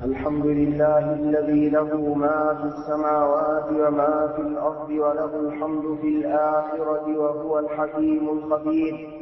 الحمد لله الذي له ما في السماوات وما في الأرض وله الحمد في الآخرة وهو الحكيم الخبير.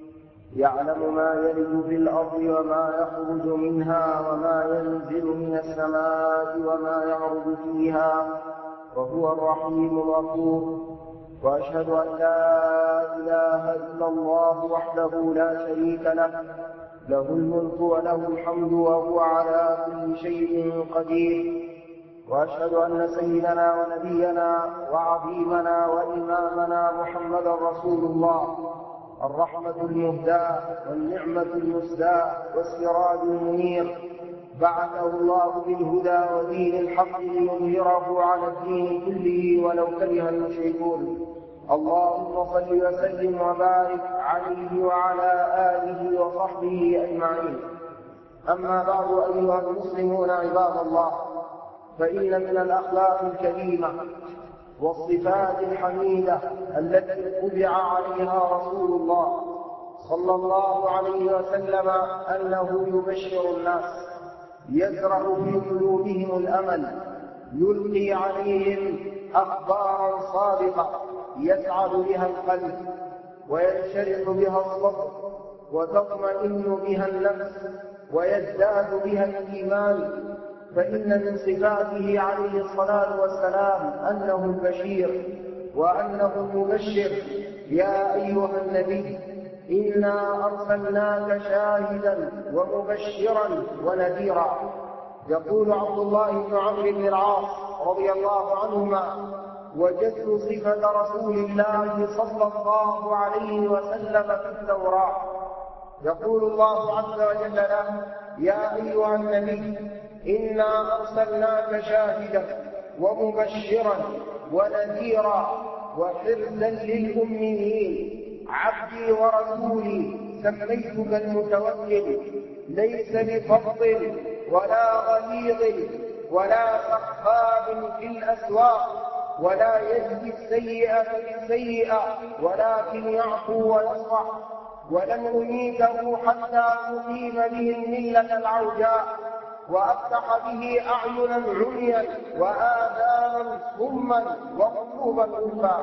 يعلم ما يلج في الأرض وما يخرج منها وما ينزل من السماء وما يعرج فيها وهو الرحيم الغفور. وأشهد أن لا إله إلا الله وحده لا شريك له، له الملك وله الحمد وهو على كل شيء قدير. وأشهد أن سيدنا ونبينا وعظيمنا وإمامنا محمدا رسول الله، الرحمة المهداة والنعمة المسداة والسراج المنير، بعثه الله بالهدى ودين الحق ليظهره على الدين كله ولو كره المشركون. اللهم صل وسلم وبارك عليه وعلى آله وصحبه أجمعين. أما بعد، أيها المسلمون عباد الله، فإن من الأخلاق الكريمة والصفات الحميدة التي طبع عليها رسول الله صلى الله عليه وسلم أنه يبشر الناس، يزرع في قلوبهم الأمل، يلقي عليهم أخبارا صادقة يسعد بها القلب وينشرح بها الصدر وتطمئن بها النفس ويزداد بها الإيمان. فإن من صفاته عليه الصلاة والسلام أنه البشير وأنه المبشر. يا أيها النبي إنا أرسلناك شاهدا ومبشرا ونذيرا. يقول عبد الله بن عمرو بن العاص رضي الله عنهما: وجدت صفة رسول الله صلى الله عليه وسلم في التوراة. يقول الله عز وجل له: يا أيها النبي إنا أرسلناك شاهدا ومبشرا ونذيرا وحرزا للأميين، عبدي ورسولي سميتك المتوكل، ليس بفظ ولا غليظ ولا سخاب في الأسواق، ولا يجزي السيئة بالسيئة ولكن يعفو ويصفح، ولن أميته حتى أقيم به الملة العوجاء وأفتح به أعينا عميا وآذانا صما وقلوبا غلفا.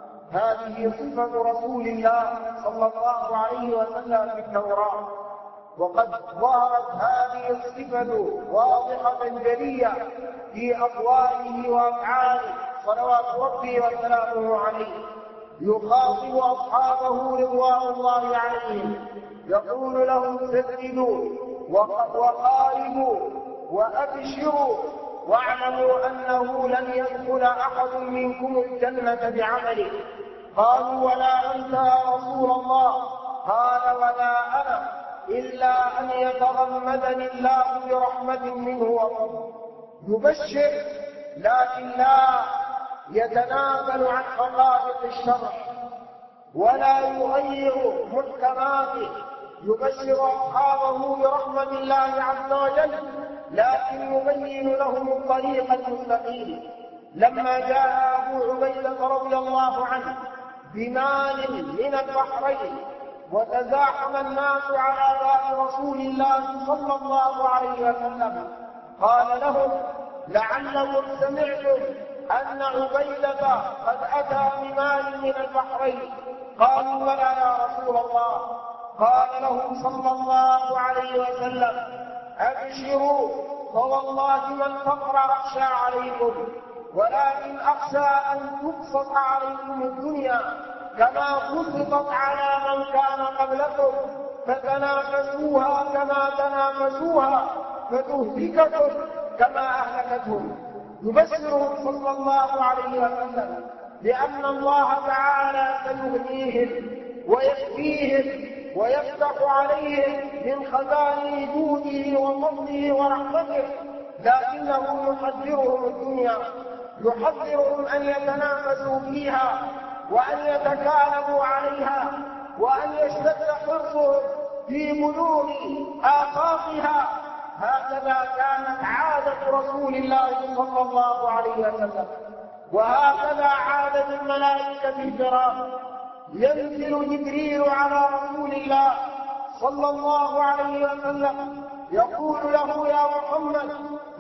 هذه صفة رسول الله صلى الله عليه وسلم في التوراة، وقد ظهرت هذه الصفة واضحة جلية في أقواله وأفعاله صلوات ربي وسلامه عليه. يخاطب أصحابه رضوان الله عليهم، يقول لهم: سددوا وقاربوا وأبشروا، واعلموا أنه لن يدخل أحد منكم الجنة بعمله. قالوا: ولا أنت يا رسول الله؟ قال: ولا أنا، إلا أن يتغمدني الله برحمة منه وفضل. يبشر لكن لا يتنازل عن حقائق الشرع ولا يغير محكماته. يبشر أصحابه برحمة الله عز وجل، لكن يبين لهم الطريق المستقيم. لما جاء أبو عبيدة رضي الله عنه بمال من البحرين وتزاحم الناس على باب رسول الله صلى الله عليه وسلم، قال لهم: لعلكم سمعتم أن عبيدة قد أتى بمال من البحرين. قالوا: بلى يا رسول الله. قال لهم صلى الله عليه وسلم: أبشروا، فوالله ما الفقر أخشى عليكم، ولكن أخشى أن تبسط عليكم الدنيا كما بسطت على من كان قبلكم، فتنافسوها كما تنافسوها، فتهلككم كما أهلكتهم. يبشرهم صلى الله عليه وسلم لأن الله تعالى سيغنيهم ويكفيهم ويفتح عليهم من خزائن جوده وفضله ورحمته، لكنه يحذرهم الدنيا، يحذرهم أن يتنافسوا فيها وأن يتكالبوا عليها وأن يشتد حرصهم في بلوغ آفاقها. هكذا كانت عادة رسول الله صلى الله عليه وسلم، وهكذا عادة الملائكة الكرام. ينزل جبريل على رسول الله صلى الله عليه وسلم يقول له: يا محمد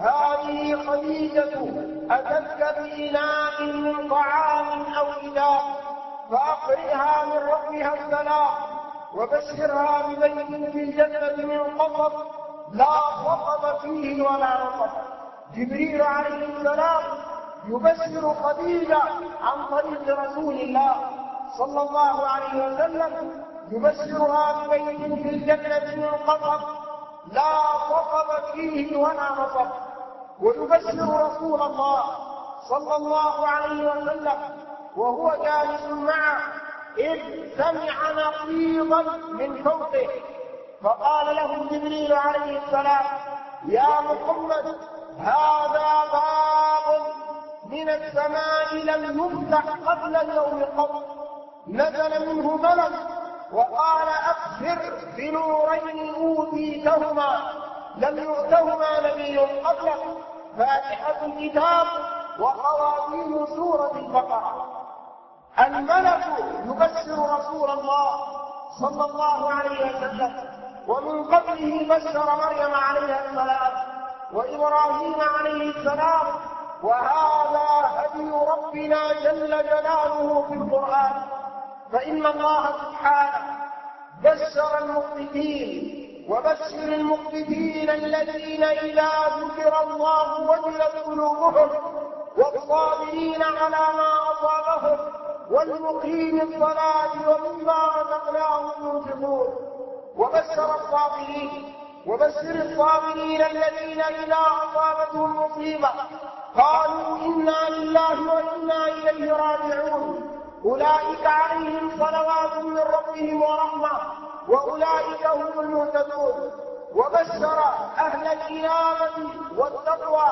خديجة أتتك بإناء من طعام أو إدام فأقرئها من ربها السلام وبشرها ببيت في الجنة من قصب لا صخب فيه ولا نصب. جبريل عليه السلام يبشر خديجة عن طريق رسول الله صلى الله عليه وسلم، يبشرها ببيت في الجنة من قصب لا صخب فيه ولا نصب. ويبشر رسول الله صلى الله عليه وسلم وهو جالس معه إذ سمع نقيضا من فوقه فقال له جبريل عليه السلام: يا محمد، هذا باب من السماء لم يفتح قبل اليوم قط، نزل منه ملك وقال: أبشر بنورين أوتيتهما لم يؤتهما نبي قبلك، فاتحة الكتاب وخواتيم سورة البقرة. الملك يبشر رسول الله صلى الله عليه وسلم، ومن قبله بشر مريم عليها السلام وإبراهيم عليه السلام. وهذا هدي ربنا جل جلاله في القرآن، فإن الله سبحانه بشر المقبتين وبشر المقبتين الذين إذا ذكر الله وجلت قلوبهم والصابرين على ما أصابهم والمقيم الصلاة ومما رزقناهم ينفقون. وبشر الصابرين الذين إذا أصابتهم مصيبة قالوا إنا لله وإنا إليه راجعون، أولئك عليهم صلوات من ربهم ورحمة وأولئك هم المهتدون. وبشر أهل الإنابة والتقوى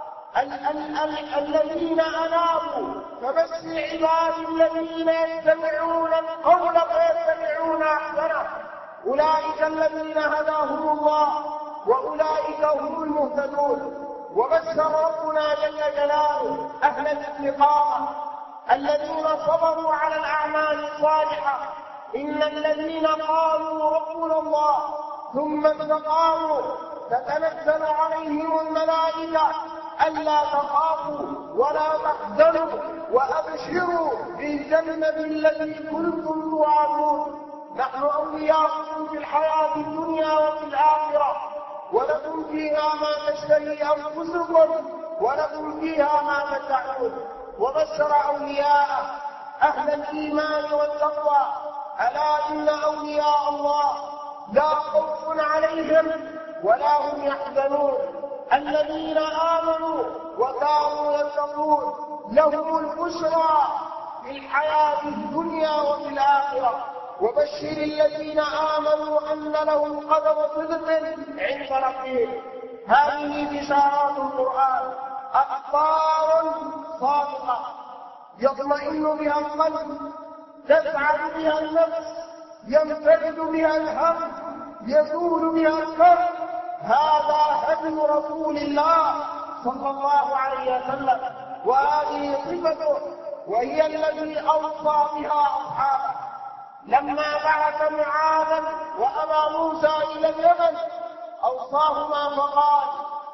الذين أنابوا، فبشر عبادي الذين يستمعون القول فيتبعون أحسنه، أولئك الذين هداهم الله وأولئك هم المهتدون. وبشر ربنا جل جلاله أهل الاستقامة الذين صبروا على الأعمال الصالحة، إن الذين قالوا ربنا الله ثم استقاموا تتنزل عليهم الملائكة ألا تخافوا ولا تحزنوا وأبشروا بالجنة التي كنتم توعدون، نحن أولياؤكم في الحياة الدنيا وفي الآخرة، ولكم فيها ما تشتهي أنفسكم ولكم فيها ما تدعون. وبشر أولياءه أهل الإيمان والتقوى: ألا إن أولياء الله لا خوف عليهم ولا هم يحزنون، الذين آمنوا وكانوا يتقون لهم البشرى في الحياة الدنيا وفي الآخرة. وبشر الذين آمنوا أن لهم قدم صدق عند ربهم. هذه بشارات القرآن، أخبار صادقة يطمئن بها القلب، تسعد بها النفس، ينفرد بها الهم، يزول بها الكرب. هذا هدي رسول الله صلى الله عليه وسلم، وهذه صفته، وهي التي أوصى بها أصحابه لما بعث معاذا وأبا موسى إلى اليمن، أوصاهما فقال: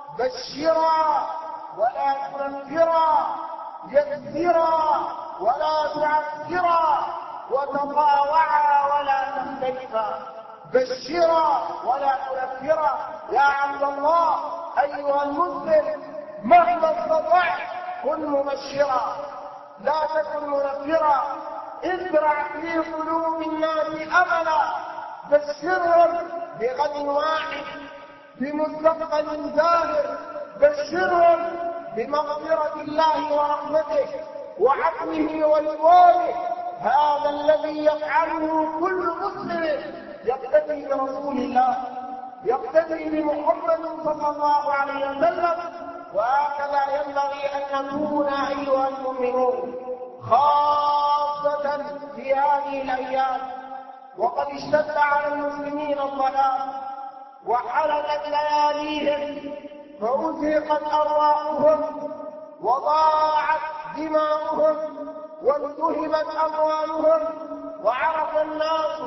بشرا ولا تنفرا، يسرا ولا تعسرا، وتطاوعا ولا تختلفا. بشرا ولا تنفرا، يا عبد الله أيها المسلم مهما استطعت كن مبشرا لا تكن منفرا. ازرع في قلوب الناس أملا، بشرهم بغد واحد، بمستقبل زاهر، بشرهم بمغفرة الله ورحمته وعفوه ورضوانه. هذا الذي يفعله كل مسلم يقتدي برسول الله، يقتدي بمحمد صلى الله عليه وسلم. وهكذا ينبغي أن نكون أيها المؤمنون، خاصة في هذه الأيام، وقد اشتد على المسلمين الضلال وحلقت لياليهم فأزهقت أرواحهم وضاعت دماؤهم وانتهبت أموالهم، وعرف الناس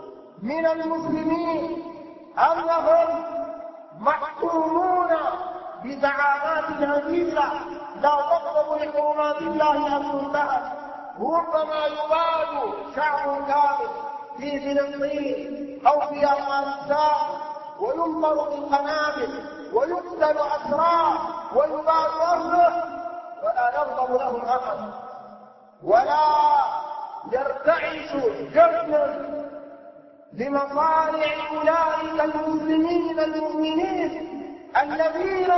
من المسلمين أنهم محكومون بزعامات هزيلة لا تقبل لحرمات الله أن تنتهك. ربما يباد شعب كامل في فلسطين أو في أفغانستان وينظر بالقنابل ويقتل أسرار ويباد أهله ولا يغضب لهم أحد ولا يرتعش جبن لمصالح أولئك المسلمين المؤمنين الذين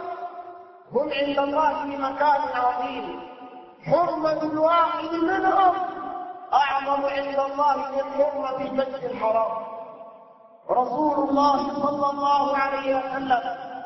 هم عند الله في مكان عظيم. حرمة الواحد منهم أعظم عند الله من حرمة البيت الحرام. رسول الله صلى الله عليه وسلم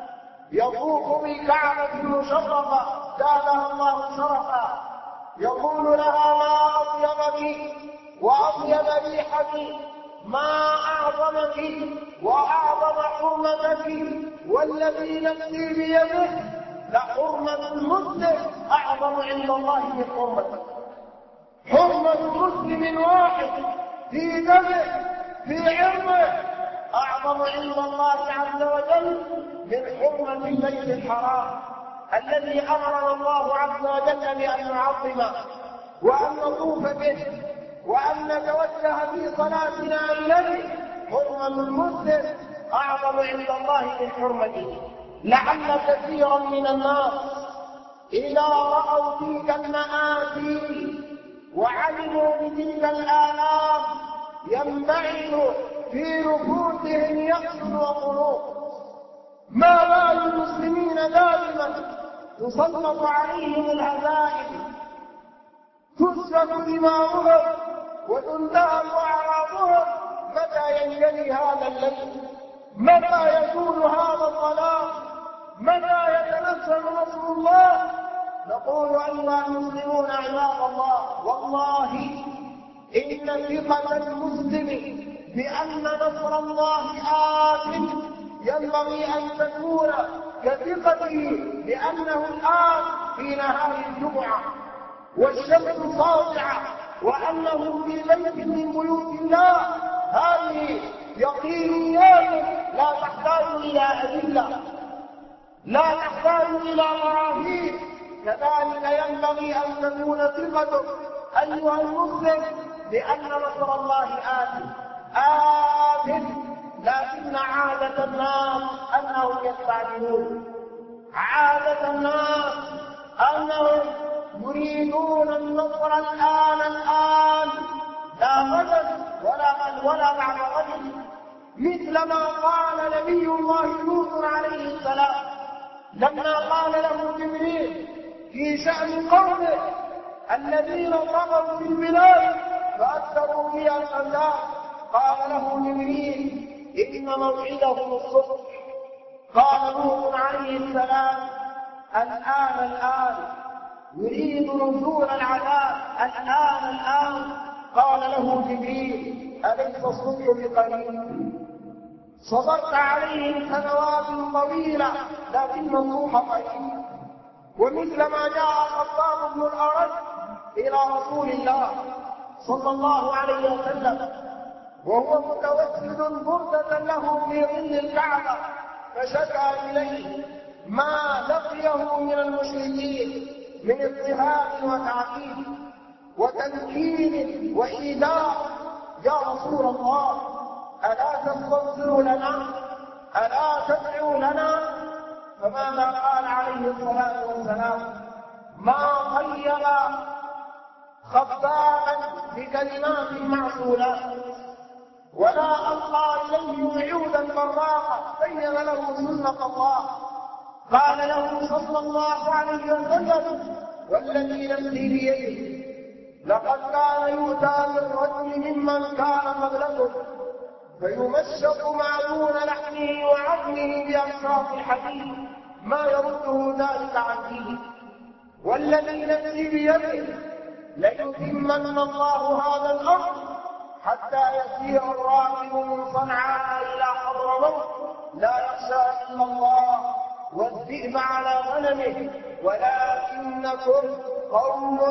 يطوف بالكعبة المشرفة زادها الله شرفا، يقول لها ما أطيبك وأطيب ريحك، ما أعظمك وأعظم حرمتك، والذي نفسي بيده لحرمة المسلم أعظم عند الله من حرمتك. حرمة مسلم واحد في دمه في عرضه أعظم عند الله عز وجل من حرمة البيت الحرام الذي أمرنا الله عز وجل بأن نعظمه وأن نطوف به وأن نتوجه في صلاتنا إليه. حرمة المسلم أعظم عند الله من حرمته. لعل كثيرا من الناس إذا رأوا تلك المآسي وعلموا بتلك الآلام ينبعث في نفوسهم يأس وقنوط. ما بال المسلمين دائما تسلط عليهم الهزائم، تسفك دماؤهم وتنتهك أعراضهم؟ متى ينجلي هذا الليل؟ متى يزول هذا الظلام؟ متى يتنزل نصر الله؟ نقول أيها المسلمون عباد الله، والله إن ثقة المسلم بأن نصر الله آت ينبغي أن تكون كثقته بأنه الآن في نهار الجمعة والشمس ساطعة وأنه في بيت من بيوت الله. هذه يقينيات لا تحتاج إلى أدلة، لا تحتاج إلى براهين. كذلك ينبغي أن تكون ثقتك أيها المسلم بأن نصر الله آت، لكن عادة الناس أنهم يستعجلون، عادة الناس أنهم يريدون النصر الآن، لا غدا ولا بعد غد. مثل ما قال نبي الله لوط عليه السلام لما قال له جبريل في شأن قومه الذين طغوا في البلاد فأكثروا فيها الفساد، قال له جبريل إن موعدهم الصبح. قال لوط عليه السلام الآن يريد نزول العذاب الآن. قال له جبريل أليس الصبح بقريب؟ صبرت عليهم سنوات طويلة لكن الصبح قريب. ومثل ما جاء خباب بن الأرد إلى رسول الله صلى الله عليه وسلم وهو متوسد بردة له في ظل الكعبة، فشكى إليه ما لقيه من المشركين من اضطهاد وتعقيد وتنكيل وإيذاء. يا رسول الله ألا تستنصر لنا؟ ألا تدعو لنا؟ فماذا قال عليه الصلاة والسلام؟ ما خير خبابا بكلمات معسولات ولا ألقى إليه وعودا براقا بين له سنة الله. قال له صلى الله عليه وسلم والذي نفسي بيده لقد كان يؤتى بالرجل ممن كان قبلكم فيمشط ما دون لحمه وعظمه بأمشاط الحديد ما يرده ذلك عن دينه. والذي نفسي بيده ليتمن الله هذا الأمر حتى يسير الراكب من صنعاء إلى حضرموت لا يخشى إلا الله والذئب على غنمه ولكنكم قوم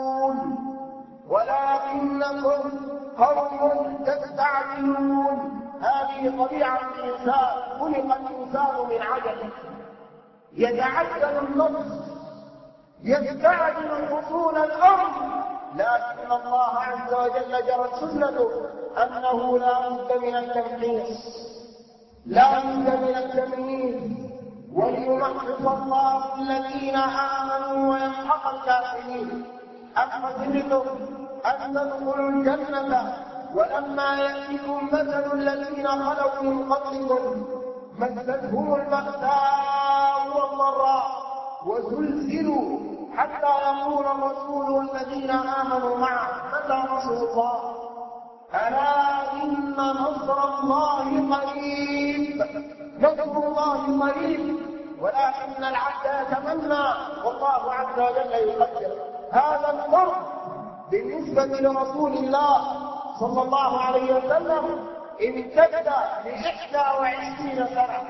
تستعجلون. هذه طبيعة الإنسان، خلق الإنسان من عجل، يتعجل النص، يستعجل حصول الأمر، لكن الله عز وجل جرت سنته أنه لا بد من التمحيص، لا بد من التمييز، وليمحص الله الذين آمنوا ويمحق الكافرين. أفحسبتم أن تدخلوا الجنة ولما يأتكم مثل الذين خلوا من قبلكم مستهم البأساء والضراء وزلزلوا حتى يقول الرسول والذين آمنوا معه متى نصر الله؟ ألا إن نصر الله قريب. نصر الله قريب، ولكن العبد يتمنى والله عز وجل يقدر. هذا القرب بالنسبة لرسول الله صلى الله عليه وسلم امتد ل21 سنة،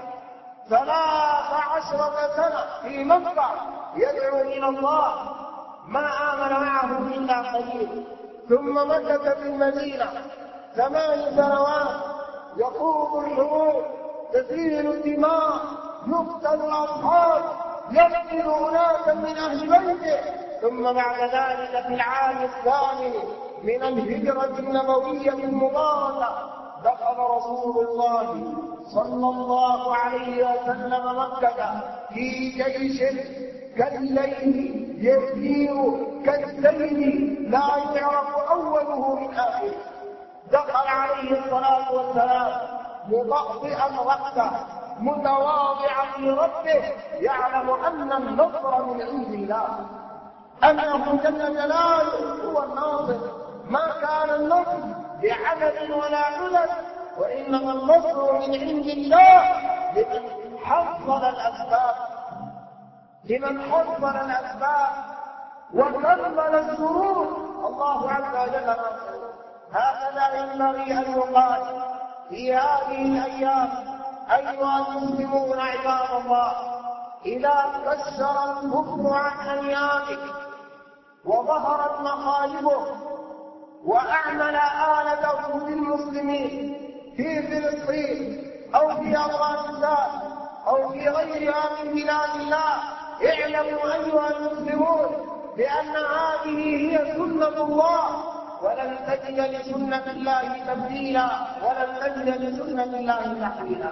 13 سنة في مكة يدعو إلى الله، ما آمن معه إلا قليل، ثم مكث في المدينة 8 سنوات يخوض الحروب، تسيل الدماء، يقتل الأصحاب، يقتل أناسا من أهل بيته. ثم بعد ذلك في العام 8 من الهجرة النبوية المباركة دخل رسول الله صلى الله عليه وسلم مكة في جيش كالليل يسير كالسيل لا يعرف أوله من آخره. دخل عليه الصلاة والسلام مطأطئا رأسه متواضعا لربه، يعلم أن النصر من عند الله، أنه جل جلاله هو الناصر، ما كان النصر بعمل ولا عدد، وإنما النصر من عند الله لمن حصل الأسباب، لمن حصل الأسباب وكمل الشروط. الله عز وجل ناصر. هكذا ينبغي أن يقال في هذه الأيام أيها المسلمون عباد الله، إذا كسر الكفر عن أنيابك وظهرت مخالبه وأعمل آلته بالمسلمين في فلسطين أو في أفغانستان أو في غيرها من بلاد الله، اعلموا أيها المسلمون بأن هذه هي سنة الله، ولن تجد لسنة الله تبديلا، ولن تجد لسنة الله تحويلا.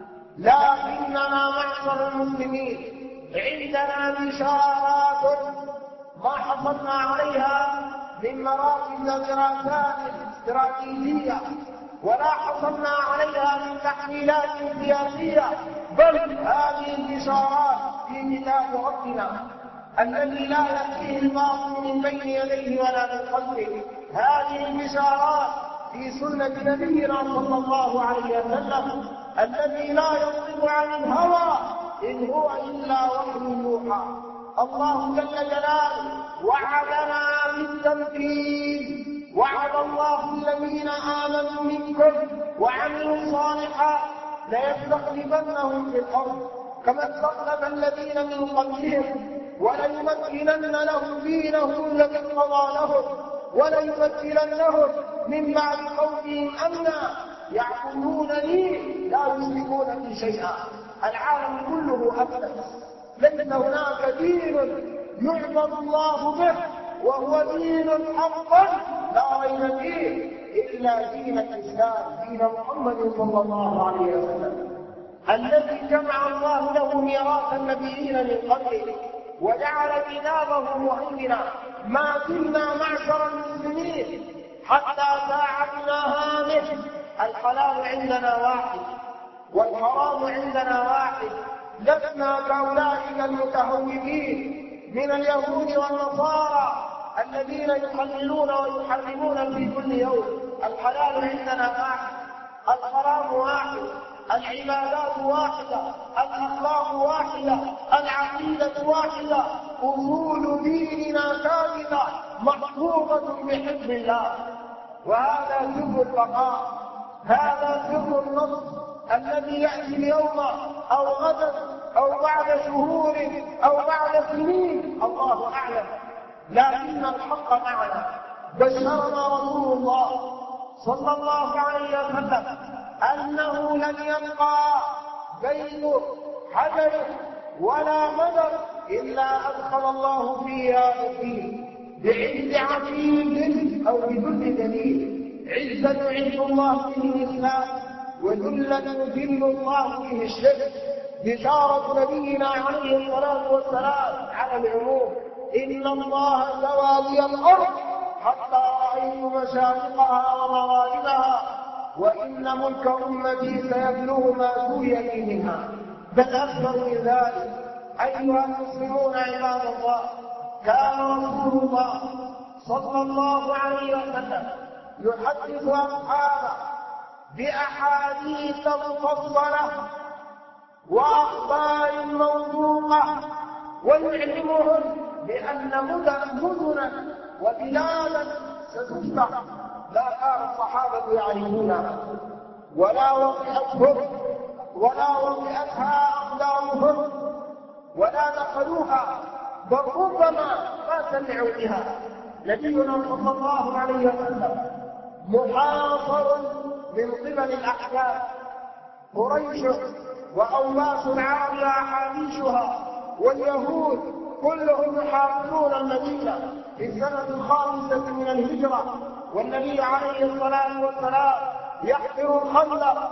لكننا معشر المسلمين عندنا بشارات ما حصلنا عليها من مراكز دراسات استراتيجية، ولا حصلنا عليها من تحليلات سياسية، بل هذه البشارات في كتاب ربنا الذي لا يأتيه الباطل من بين يديه ولا من خلفه. هذه البشارات في سنة نبينا صلى الله عليه وسلم الذي لا ينطق عن الهوى إن هو إلا وحي يوحى. الله جل جلاله وعدنا بالتنفيذ، وعد الله الذين آمنوا منكم وعملوا الصالحات ليستخلفنهم في الأرض كما استخلف الذين من قبلهم وليمكنن لهم دينهم الذي ارتضى لهم وليبدلنهم من بعد خوفهم أمنا يعبدونني لا يشركون بي شيئا. العالم كله أفلس، ليس هناك دين يعبد الله به وهو دين حقا لا ريب فيه إلا دين الإسلام، دين محمد صلى الله عليه وسلم الذي جمع الله له ميراث النبيين من قبله وجعل كتابه مهيمنا. ما زلنا معشر المسلمين حتى ساعتنا هذه الحلال عندنا واحد والحرام عندنا واحد، لسنا كأولئك المتهوبين من اليهود والنصارى الذين يحللون ويحرمون في كل يوم. الحلال عندنا واحد، الحرام واحد، العبادات واحدة، الأخلاق واحدة، العقيدة واحدة، أصول ديننا ثابتة محفوظة بحفظ الله. وهذا سر البقاء، هذا سر النصر الذي يأتي اليوم أو غدا أو بعد شهور أو بعد سنين الله أعلم، لكن الحق معنا. بشرنا رسول الله صلى الله عليه وسلم أنه لن يبقى بين حجر ولا مدر إلا أدخل الله فيه هذا الدين بعز عزيز أو بذل دليل. عزة يعز الله به الإسلام، وذلا يذل الله به الشرك. بشارة نبينا عليه الصلاة والسلام على العموم: إن الله سوى لي الأرض حتى رأيت مشارقها ومغاربها، وإن ملك أمتي سيبلغ ما سوي لي منها، بل أكثر من ذلك. أيها المسلمون عباد الله، كان رسول الله صلى الله عليه وسلم يحدث أصحابه بأحاديث مفصلة وأخبار موثوقة، ويعلمهم بأن مدنا وبلادا ستفتح لا كان الصحابة يعرفونها ولا وطئتهم ولا وطئتها أقدامهم ولا دخلوها، بل ربما ما سمعوا بها. نبينا صلى الله عليه وسلم محاصر من قبل الأحزاب، قريش وأوباس العرب وأحابيشها واليهود كلهم يحاصرون المدينة في السنة الخامسة من الهجرة، والنبي عليه الصلاة والسلام يحفر الخندق،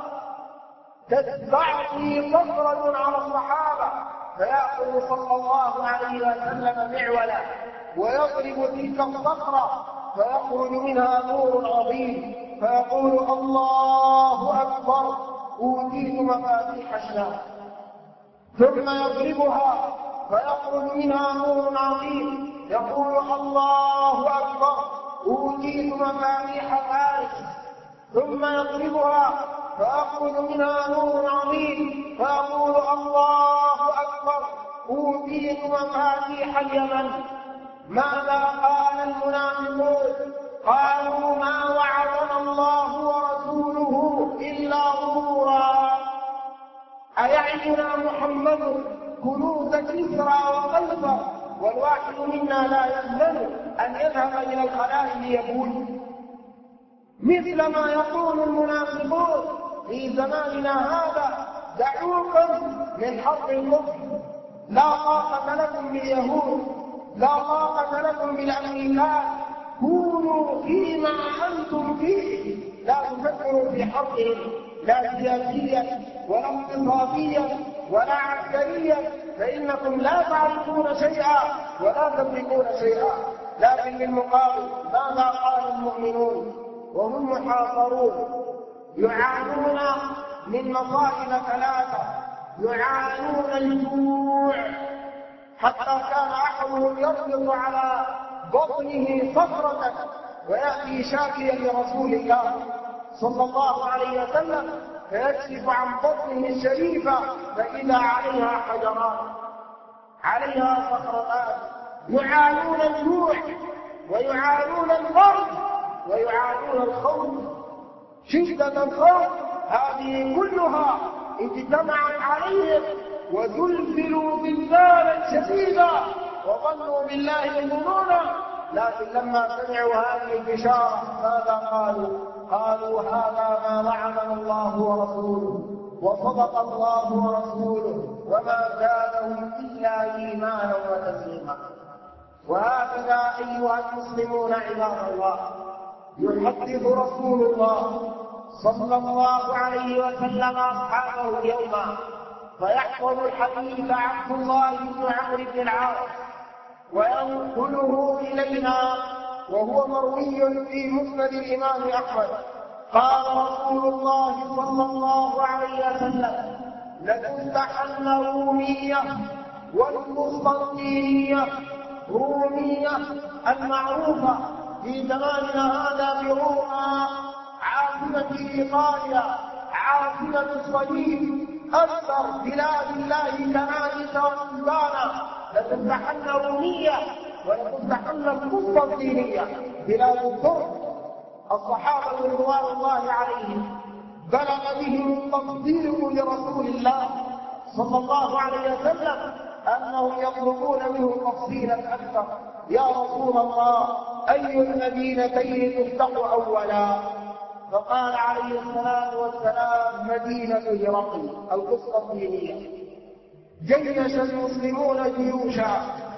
تتبعثي صخرة على الصحابة، فيأخذ صلى الله عليه وسلم معولا ويضرب تلك الصخرة فيخرج منها نور عظيم، فيقول: الله أكبر، أوتيت مفاتيح الشام. ثم يضربها فيخرج منها نور عظيم، يقول: الله أكبر، أوتيت مفاتيح فارس. ثم يضربها فيخرج منها نور عظيم، فيقول: الله أكبر، أوتيت مفاتيح اليمن. ماذا قال المنافقون؟ قالوا: ما وعدنا الله ورسوله إلا غرورا. أيعدنا محمد كنوز كسرى وقيصر والواحد منا لا يأمن أن يذهب إلى الخلاء ليبول؟ مثل ما يقول المنافقون في زماننا هذا: دعوكم من حرب الكفر، لا طاقة لكم باليهود، لا طاقة لكم بالأمريكان، كونوا فيما أنتم فيه، لا تفكروا في حربهم لا سياسيا ولا اقتصاديا ولا عسكريا، فإنكم لا تعرفون شيئا ولا تملكون شيئا. لكن بالمقابل ماذا قال المؤمنون وهم محاصرون؟ يعانون من مصائب ثلاثة: يعانون الجوع حتى كان أحدهم يربط على بطنه صخرة ويأتي شاكيا لرسول الله صلى الله عليه وسلم فيكشف عن بطنه الشريفة فإذا عليها حجرات، عليها صخرتان. يعانون الجوع ويعانون البرد ويعانون الخوف، شدة الخوف هذه كلها اجتمعت عليهم وزلزلوا زلزالا شديدا وظنوا بالله الظنونا. لكن لما سمعوا هذه البشارة ماذا قالوا؟ قالوا: هذا ما وعدنا الله ورسوله وصدق الله ورسوله وما زادهم إلا إيمانا وتسليما. وهكذا أيها المسلمون عباد الله يحدث رسول الله صلى الله عليه وسلم أصحابه يوما، فيحفظ الحديث عبد الله بن عمرو بن العاص وينقله إلينا وهو مروي في مسند الإمام أحمد. قال رسول الله صلى الله عليه وسلم: لتفتحن رومية والقسطنطينية. رومية المعروفة في زماننا هذا بروما، عاصمة إيطاليا، عاصمة الصليب، أكثر بلاد الله كنائس وسلطانا. لتفتحن رومية ولتفتحن القسطنطينية، بلاد الترك. الصحابة رضوان الله عليهم بلغ بهم التصديق لرسول الله صلى الله عليه وسلم أنهم يطلبون منه تفصيلا أكثر: يا رسول الله، أي المدينتين تفتح أولا؟ فقال عليه الصلاة والسلام: مدينة هرقل القسطنطينية. جيش المسلمون جيوشا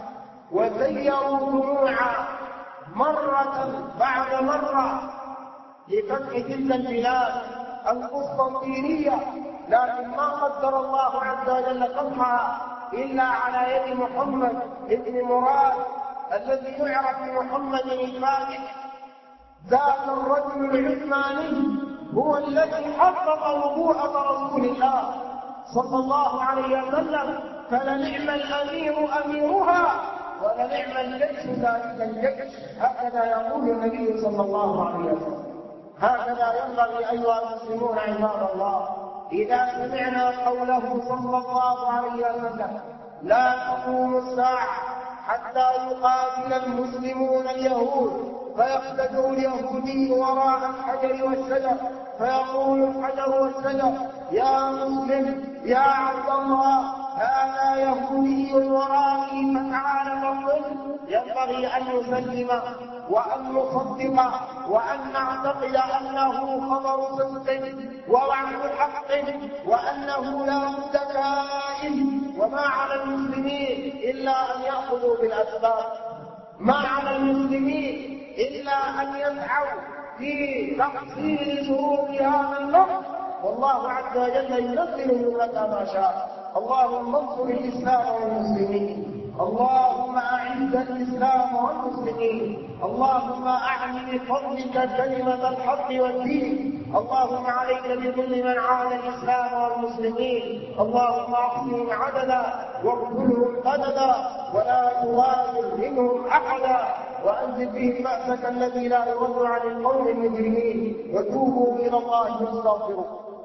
وسيروا جموعا مرة بعد مرة لفتح تلك البلاد القسطنطينية، لكن ما قدر الله عز وجل فتحها إلا على يد محمد بن مراد الذي يعرف بمحمد الفاتح. ذاك الرجل العثماني هو الذي حقق نبوءة رسول الله صلى الله عليه وسلم، فلنعم الأمير أميرها ولنعم الجيش ذلك الجيش. هكذا يقول النبي صلى الله عليه وسلم. هكذا ينبغي أيها المسلمون عباد الله إذا سمعنا قوله صلى الله عليه وسلم: لا تقوم الساعة حتى يقاتل المسلمون اليهود، فيقتدر اليهودي وراء الحجر والشجر، فيقول الحجر والشجر: يا مسلم يا عبد الله، هذا يهودي ورائي فتعال فاقتل. ينبغي أن نسلم وأن نصدق وأن نعتقد أنه خبر صدق ووعد حق وأنه لا بد كائن. وما على المسلمين إلا أن يأخذوا بالأسباب، ما على المسلمين إلا أن يسعوا في تحصيل شروط هذا النصر، والله عز وجل ينزل من متى ما شاء. اللهم انصر الإسلام والمسلمين، اللهم أعز الإسلام والمسلمين، اللهم أعل بفضلك كلمة الحق والدين. اللهم عليك بكل من عاد الإسلام والمسلمين، اللهم احصهم عددا واقتلهم بددا ولا تغادر منهم أحدا، وأنزل بهم بأسك الذي لا يرد عن القوم المجرمين، وتوبوا إلى الله واستغفروا.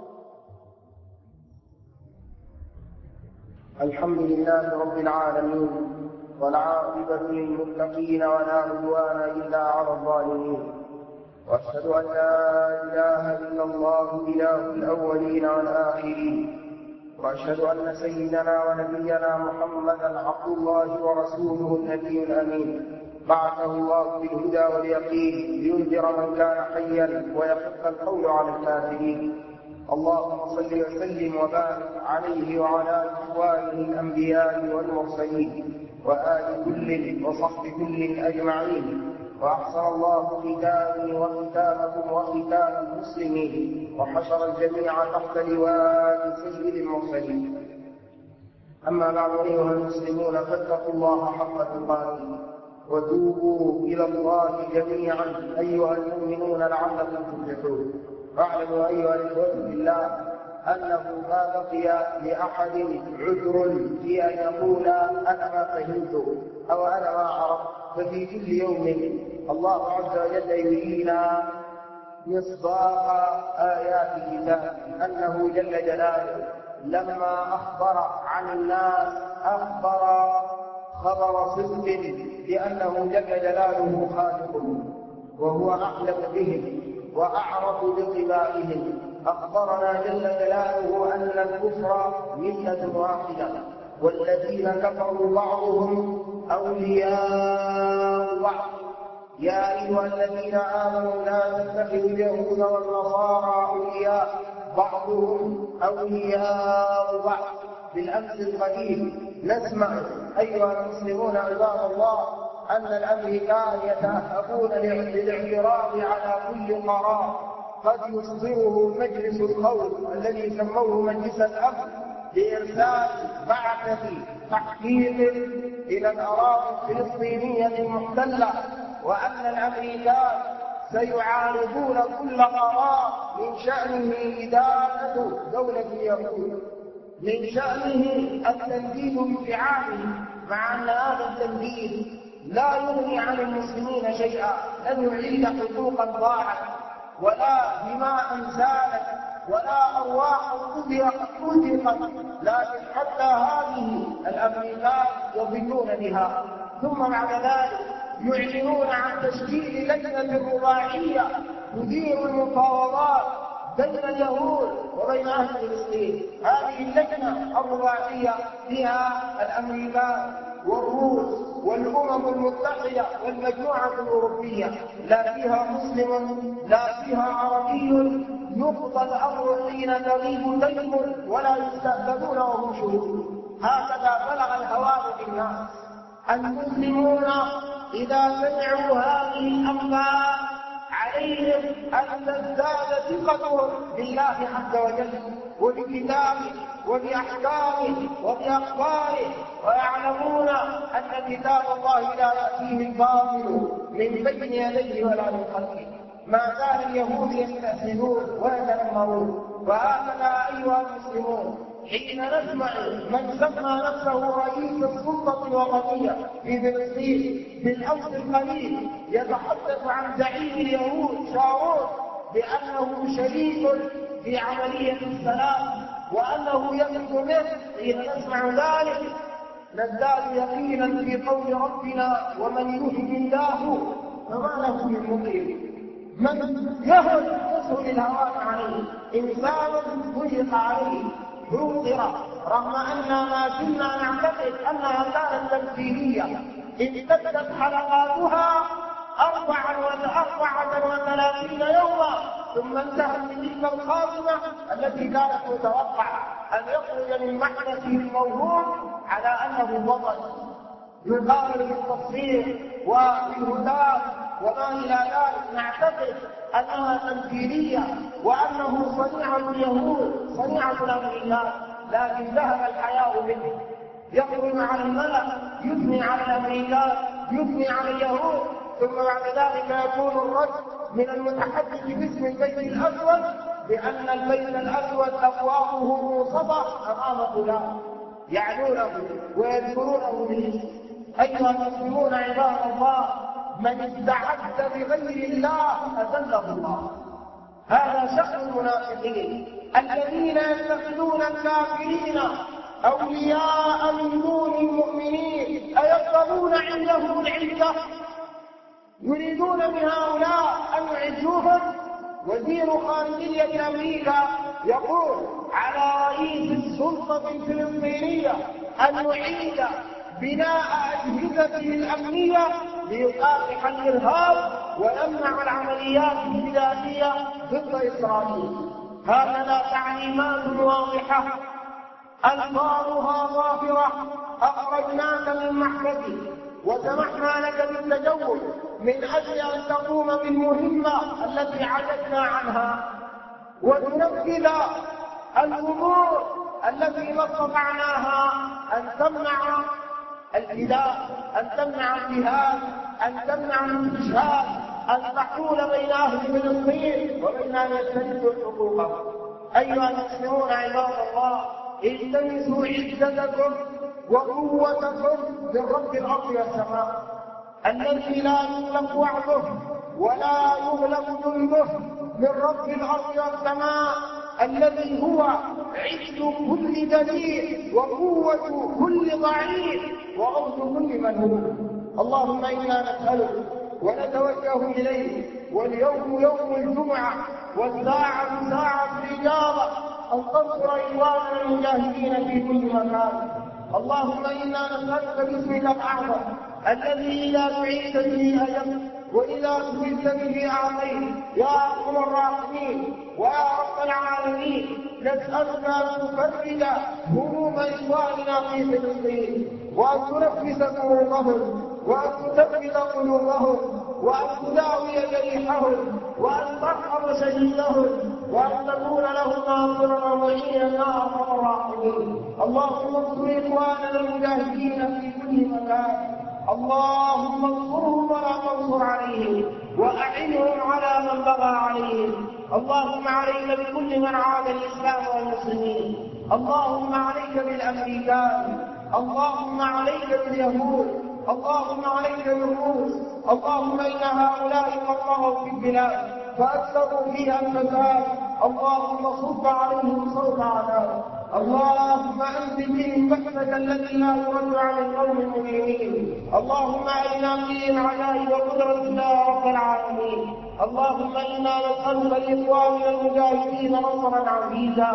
الحمد لله رب العالمين، والعاقبة للمتقين ولا عدوان إلا على الظالمين، وأشهد أن لا إله إلا الله إله الأولين والآخرين، وأشهد أن سيدنا ونبينا محمدا عبد الله ورسوله النبي الأمين، بعثه الله بالهدى واليقين لينذر من كان حيا ويحق القول على الكافرين. اللهم صل وسلم وبارك عليه وعلى إخوانه الأنبياء والمرسلين وآل كل وصحب كل أجمعين. وأحسن الله ختامي وختامكم وختام المسلمين، وحشر الجميع تحت لواء سيد المرسلين. أما بعد أيها المسلمون، فاتقوا الله حق تقاته وتوبوا إلى الله جميعا أيها المؤمنون لعلكم تفلحون. واعلموا أيها الإخوة بالله أنه ما بقي لأحد عذر في أن يقول أنا ما فهمت أو أنا ما عرفت، ففي كل يوم الله عز وجل يرينا مصداق آيات كتابه، أنه جل جلاله لما أخبر عن الناس أخبر خبر صدق بأنه جل جلاله خالقهم وهو أعلم بهم وأعرف بطباعهم. أخبرنا جل جلاله أن الكفر ملة واحدة، والذين كفروا بعضهم أولياء بعض. يا أيها الذين آمنوا لا تتخذوا اليهود والنصارى أولياء بعضهم أولياء بعض. بالأمس القليل نسمع أيها المسلمون عباد الله أن الأمريكان يتأهبون للاعتراض على كل قرار قد يصدره مجلس القوم الذي سموه مجلس الأمن لإرسال بعثة تحقيق إلى الأراضي الفلسطينية المحتلة، وأن الأمريكان سيعارضون كل قرار من شأنه إدانة دولة اليهود، من شأنه التنديد بفعاله، مع أن هذا التنديد لا يغني عن المسلمين شيئا، لن يعيد حقوقا ضاعت ولا دماء سالت ولا أرواح أزهقت، لكن حتى هذه الأمريكان يضلون بها. ثم بعد ذلك يعلنون عن تشكيل لجنة رباعية تدير المفاوضات بين اليهود وبين أهل فلسطين. هذه اللجنة الرباعية فيها الأمريكان والروس والأمم المتحدة والمجموعة الأوروبية، لا فيها مسلم لا فيها عربي يقضى الأمر حين تغيب تيمم ولا يستأذنون وهم شهود. هكذا بلغ الهوان بالناس. المسلمون إذا سمعوا هذه الأنباء عليهم أن تزداد ثقتهم بالله عز وجل وبكتابه وبأحكامه وبأخباره، ويعلمون أن كتاب الله لا يأتيه الباطل من بين يديه ولا من خلفه. ما زال اليهود يستأذنون ويتنمرون. وهكذا أيها المسلمون حين نسمع من سمى نفسه رئيس السلطة الوطنية في فلسطين بالأمس القليل يتحدث عن زعيم اليهود شارون بأنه شريك في عملية السلام وأنه يقف منه، حين نسمع ذلك نزداد يقينا في قول ربنا: ومن يهد الله فما له من مكرم. من يهد يسهل الهوان عليه، إنسان ضيق عليه ينظر، رغم أننا ما زلنا نعتقد أنها كانت تمثيلية امتدت حلقاتها 34 يوما ثم انتهت بتلك الخاتمة التي كانت متوقعة أن يخرج من محدثه الموهوم على أنه بطل يقال بالتصفير وبالهداة وما إلى ذلك. نعتقد أنها تمثيلية وأنه صنيع اليهود صنيعة الأمريكان، لكن ذهب الحياء منه. يخرج على الملأ يثني على الأمريكان يثني على اليهود، ثم بعد ذلك يكون الرد من المتحدث باسم البيت الأسود بأن البيت الأسود أبوابه موصفة أمام فلان، يعنونه ويذكرونه بالاسم. أيها المسلمون عباد الله، من استعد بغير الله أذله الله. هذا شأن المنافقين الذين يتخذون الكافرين أولياء من دون المؤمنين أيبتغون عندهم العزة. يريدون من هؤلاء أن يعزوهم. وزير خارجية أمريكا يقول على رئيس السلطة الفلسطينية أن يعيد بناء أجهزته الأمنية ليكافح الإرهاب ويمنع العمليات البلادية ضد إسرائيل. هكذا تعليمات واضحة ألفاظها ظاهرة. أخرجناك من محبسك وسمحنا لك بالتجول من أجل أن تقوم بالمهمة التي عجزنا عنها وتنفذ الأمور التي ما استطعناها، أن تمنع الفداء، أن تمنع الجهاد، أن تمنع الاستشهاد، أن تحول بين أهل فلسطين وبين أن يستردوا حقوقهم. أيها المسلمون عباد الله، التمسوا عزتكم وقوتكم بالرب الأرض والسماء الذي لا يغلق وعده ولا يغلق جنده، من رب الأرض والسماء الذي هو عز كل دليل وقوة كل ضعيف وعوز كل مهول. اللهم إنا نسألك ونتوجه إليه، واليوم يوم الجمعة والساعة ساعة الإجابة، أن تنصر إخواننا المجاهدين في كل مكان. اللهم إنا نسألك باسمك الأعظم الذي إذا دعيت به أجبت وإذا سئلت به أعطيت يا أرحم الراحمين ويا رب العالمين، نسألك أن تفرج هموم إخواننا في فلسطين وأن تنفس كروبهم وأن تثبت قلوبهم وأن تداوي جريحهم وأن ترحم شهيدهم وأن تكون لهم ناصرا ومعينا يا أرحم الراحمين. اللهم انصر إخواننا المجاهدين في كل مكان. اللهم انصرهم ولا تنصر عليهم وأعنهم على من بغى عليهم. اللهم عليك بكل من عاد الإسلام والمسلمين. اللهم عليك بالأمريكان. اللهم عليك باليهود. اللهم عليك بالروس. اللهم إن هؤلاء قد طغوا في البلاد فأكثروا فيها الفساد. اللهم صب عليهم صوت عذاب. اللهم أنزل بهم بأسك الذي لا يرد عن القوم المجرمين. اللهم أرنا فيهم عجائب قدرتك يا رب العالمين. اللهم إنا نسألك لإخواننا المجاهدين نصرا عزيزا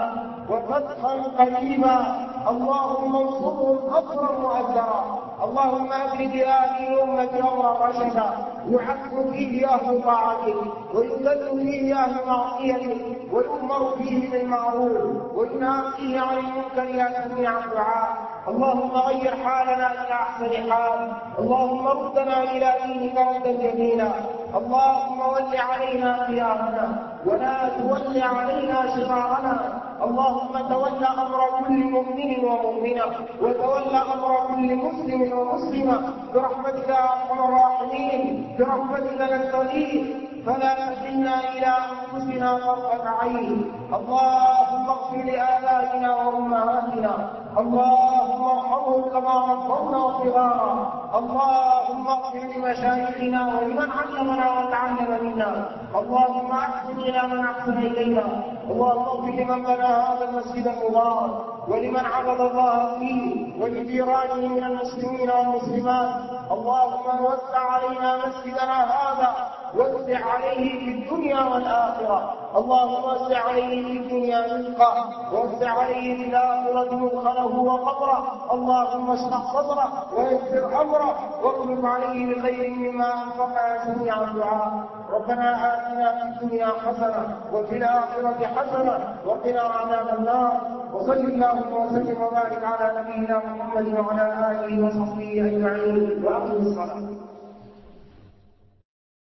وفتحا قريبا. اللهم انصرهم نصرا مؤثرا. اللهم أبرد هذه الأمة أمرا رشدا يعز فيه أهل طاعتك ويذل فيه أهل معصيتك ويؤمر فيه بالمعروف وينهى فيه عن المنكر يا سميع الدعاء. اللهم غير حالنا إلى أحسن حال. اللهم ردنا إلى دينك ردا جميلا. اللهم ول علينا خيارنا ولا تول علينا شرارنا. اللهم تول أمر كل مؤمن ومؤمنة وتول أمر كل مسلم ومسلمة برحمتك يا أرحم الراحمين. برحمتك نستغيث فلا تكلنا إلى أنفسنا طرفة عين. اللهم اغفر لآبائنا وأمهاتنا. اللهم ارحمهم كما ربونا صغارا. اللهم اغفر لمشايخنا ولمن علمنا وتعلم منا. اللهم احسن إلى من أحسن إلينا. اللهم اغفر لمن بنى هذا المسجد المبارك ولمن عبد الله فيه ولجيرانه من المسلمين والمسلمات. اللهم وسع علينا مسجدنا هذا وسع عليه في الدنيا والآخرة. اللهم وسع عليه في الدنيا رزقه ووسع عليه في الآخرة مدخله وقبره. اللهم اشرح صدره ويسر أمره واخلف عليه بخير مما أنفق يا سميع الدعاء. ربنا آتنا في الدنيا حسنة وفي الآخرة حسنة وقنا عذاب النار. وصل اللهم وسلم وبارك على نبينا محمد وعلى آله وصحبه أجمعين وأقم الصلاة.